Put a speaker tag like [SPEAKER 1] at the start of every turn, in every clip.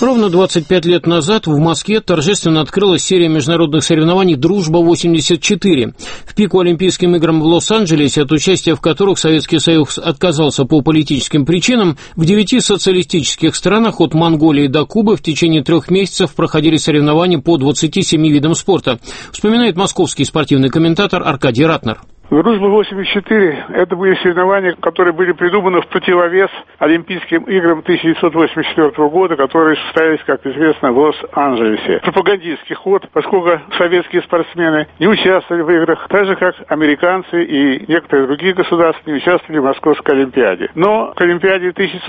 [SPEAKER 1] Ровно 25 лет назад в Москве торжественно открылась серия международных соревнований «Дружба-84». В пику Олимпийским играм в Лос-Анджелесе, от участия в которых Советский Союз отказался по политическим причинам, в 9 социалистических странах от Монголии до Кубы в течение 3 месяцев проходили соревнования по 27 видам спорта, вспоминает московский спортивный комментатор Аркадий Ратнер.
[SPEAKER 2] «Дружба-84» – это были соревнования, которые были придуманы в противовес Олимпийским играм 1984 года, которые состоялись, как известно, в Лос-Анджелесе. Пропагандистский ход, поскольку советские спортсмены не участвовали в играх, так же, как американцы и некоторые другие государства не участвовали в Московской Олимпиаде. Но к Олимпиаде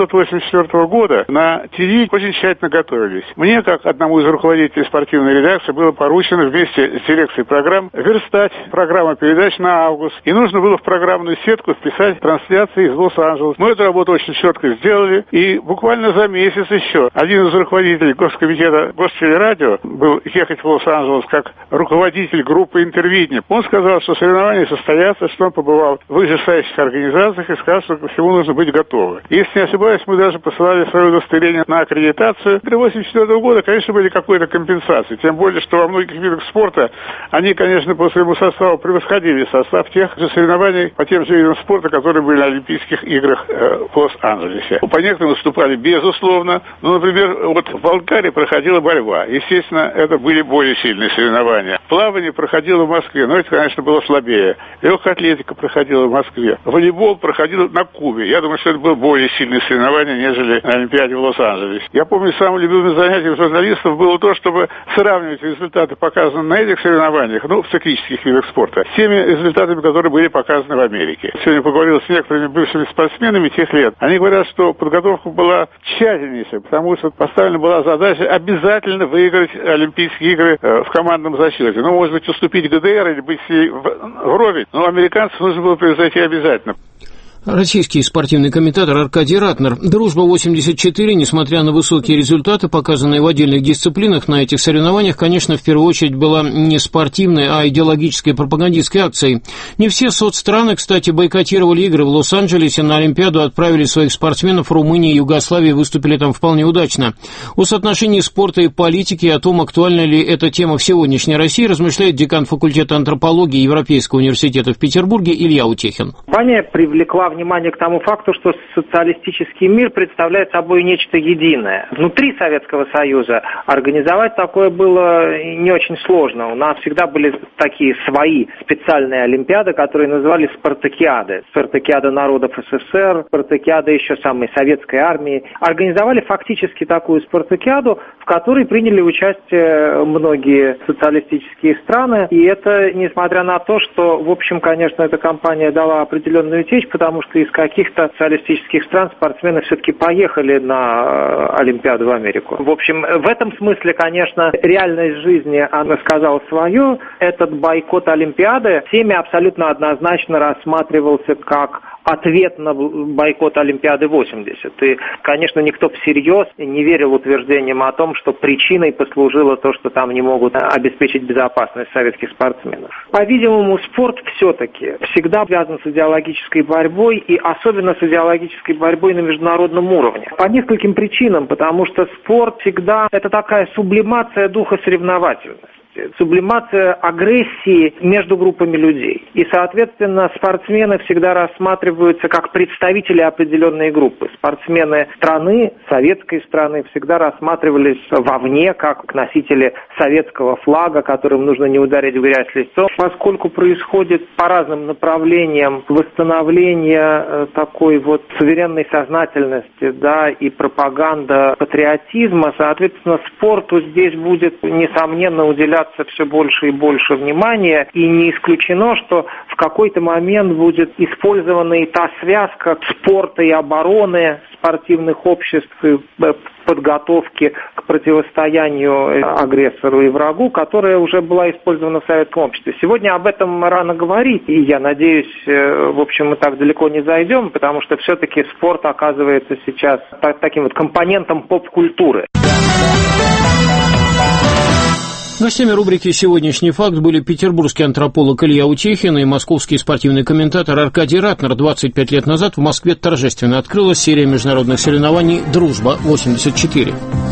[SPEAKER 2] 1984 года на ТВ очень тщательно готовились. Мне, как одному из руководителей спортивной редакции, было поручено вместе с дирекцией программ верстать программу передач на август. И нужно было в программную сетку вписать трансляции из Лос-Анджелеса. Мы эту работу очень четко сделали. И буквально за месяц еще один из руководителей Госкомитета Гостелерадио был ехать в Лос-Анджелес как руководитель группы «Интервидение». Он сказал, что соревнования состоятся, что он побывал в вышестоящих организациях и сказал, что ко всему нужно быть готовы. Если не ошибаюсь, мы даже посылали свое удостоверение на аккредитацию. До 1984 года, конечно, были какой-то компенсации. Тем более, что во многих видах спорта они, конечно, по своему составу превосходили состав тех же соревнований по тем же видам спорта, которые были на Олимпийских играх в Лос-Анджелесе. По некоторым выступали безусловно. Ну, например, вот в Болгарии проходила борьба. Естественно, это были более сильные соревнования. Плавание проходило в Москве, но это, конечно, было слабее. Легкая атлетика проходила в Москве. Волейбол проходил на Кубе. Я думаю, что это было более сильные соревнования, нежели на Олимпиаде в Лос-Анджелесе. Я помню, самым любимым занятием журналистов было то, чтобы сравнивать результаты, показанные на этих соревнованиях, ну, в циклических видах спорта, с теми результатами, которые были показаны в Америке. Сегодня поговорил с некоторыми бывшими спортсменами тех лет. Они говорят, что подготовка была тщательнейшая, потому что поставлена была задача обязательно выиграть Олимпийские игры в командном зачете. Ну, может быть, уступить ГДР или быть с ней вровень, но американцев нужно было превзойти обязательно.
[SPEAKER 1] Российский спортивный комментатор Аркадий Ратнер. «Дружба-84», несмотря на высокие результаты, показанные в отдельных дисциплинах на этих соревнованиях, конечно, в первую очередь была не спортивной, а идеологической пропагандистской акцией. Не все соцстраны, кстати, бойкотировали игры в Лос-Анджелесе. На Олимпиаду отправили своих спортсменов. Румыния и Югославия выступили там вполне удачно. О соотношении спорта и политики и о том, актуальна ли эта тема в сегодняшней России, размышляет декан факультета антропологии Европейского университета в Петербурге Илья Утехин.
[SPEAKER 3] Компания привлекла внимание к тому факту, что социалистический мир представляет собой нечто единое. Внутри Советского Союза организовать такое было не очень сложно. У нас всегда были такие свои специальные олимпиады, которые назывались спартакиады. Спартакиада народов СССР, спартакиада еще самой советской армии. Организовали фактически такую спартакиаду, в которой приняли участие многие социалистические страны. И это несмотря на то, что, в общем, конечно, эта кампания дала определенную течь, потому что из каких-то социалистических стран спортсмены все-таки поехали на Олимпиаду в Америку. В общем, в этом смысле, конечно, реальность жизни, она сказала свое. Этот бойкот Олимпиады всеми абсолютно однозначно рассматривался как ответ на бойкот Олимпиады 80. И, конечно, никто всерьез не верил утверждениям о том, что причиной послужило то, что там не могут обеспечить безопасность советских спортсменов. По-видимому, спорт все-таки всегда связан с идеологической борьбой, и особенно с идеологической борьбой на международном уровне. По нескольким причинам, потому что спорт всегда это такая сублимация духа соревновательности. Сублимация агрессии между группами людей. И, соответственно, спортсмены всегда рассматриваются как представители определенной группы. Спортсмены страны, советской страны, всегда рассматривались вовне как носители советского флага, которым нужно не ударить в грязь лицом. Поскольку происходит по разным направлениям восстановление такой вот суверенной сознательности, да, и пропаганда патриотизма, соответственно, спорту здесь будет, несомненно, уделяться все больше и больше внимания, и не исключено, что в какой-то момент будет использована и та связка спорта и обороны спортивных обществ и подготовки к противостоянию агрессору и врагу, которая уже была использована в советском обществе. Сегодня об этом рано говорить, и я надеюсь, в общем, мы так далеко не зайдем, потому что все-таки спорт оказывается сейчас таким вот компонентом поп-культуры.
[SPEAKER 1] Гостями рубрики «Сегодняшний факт» были петербургский антрополог Илья Утехин и московский спортивный комментатор Аркадий Ратнер. 25 лет назад в Москве торжественно открылась серия международных соревнований «Дружба-84».